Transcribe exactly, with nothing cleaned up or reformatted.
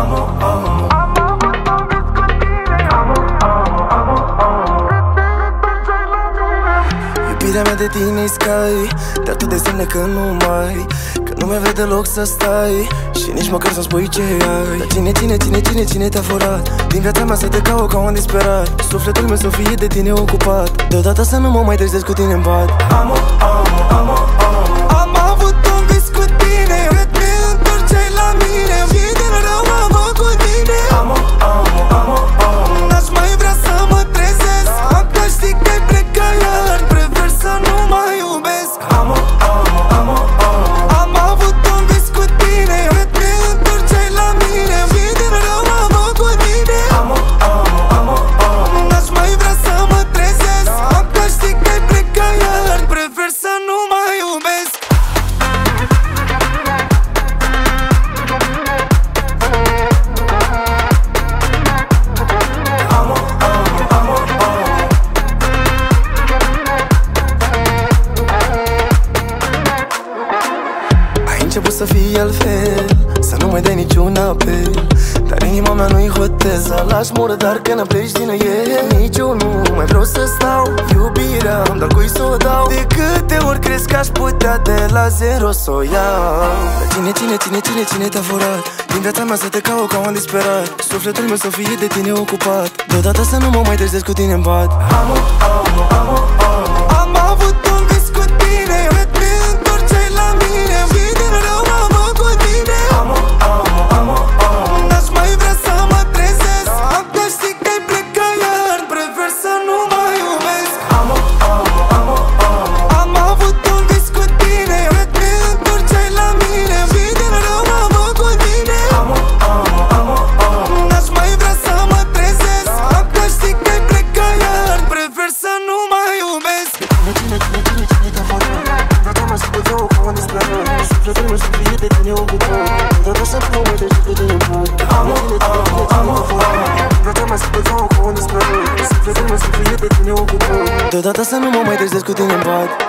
Iubirea mea de tine-i sky, dar tu de semne că nu mai, că nu mai vei deloc să stai și nici măcar să-mi spui ce ai. Dar cine, cine, cine, cine, cine te-a furat din viața mea să te caut ca un disperat? Sufletul meu să fie de tine ocupat, deodată să nu mă mai trezesc cu tine în pat. Amo, amo, amo, amo. Am avut un vis cu tine, cât mi întorceai la mine și din rău am făcut bine. Amo, amo, amo, amo. N-aș mai vrea să mă trezesc, că știi că-i plecat iar, prefer să nu mai iubesc. Amo, amo, amo, amo. Am avut un vis cu tine, cât mi întorceai la mine și din rău am făcut bine. Amo, amo, amo, amo. N-aș mai vrea să mă trezesc, că știi că-i plecat iar, prefer să nu mai iubesc. Început să fie altfel, să nu mai dai niciun apel, dar inima mea nu-i hotel să lași murdar când pleci din el. Nici eu nu mai vreau să stau, iubirea îmi dar cui s-o dau. De câte ori crezi că aș putea de la zero s-o iau? Dar cine, cine, cine, cine, cine te-a furat din viața mea să te caut ca un disperat? Sufletul meu să fie de tine ocupat, deodată să nu mă mai trezesc cu tine în pat. Amo, amo, amo, amo. Am avut un vis cu tine, cât mi întorceai la mine și din rău am făcut bine. Amo, amo, amo, amo. N-aș mai vrea să mă trezesc, că știi că-i plecat iar, prefer să nu mai iubesc. Amo, amo, amo, amo. Am avut un vis cu tine, cât mi întorceai la mine și din rău am făcut bine. Amo, amo, amo, amo. N-aș mai vrea să mă trezesc, că știi că-i plecat iar, prefer să nu mai iubesc. Cine, cine, cine, cine te-a furat din viața mea să te caut ca un disperat? Sufletul meu să fie de tine ocupat, deodată să nu mă mai trezesc cu tine în pat. Amo, amo, amo, amo. Din viața mea să te caut ca un disperat, sufletul meu să fie de tine ocupat, deodată să nu mă mai trezesc cu tine în pat.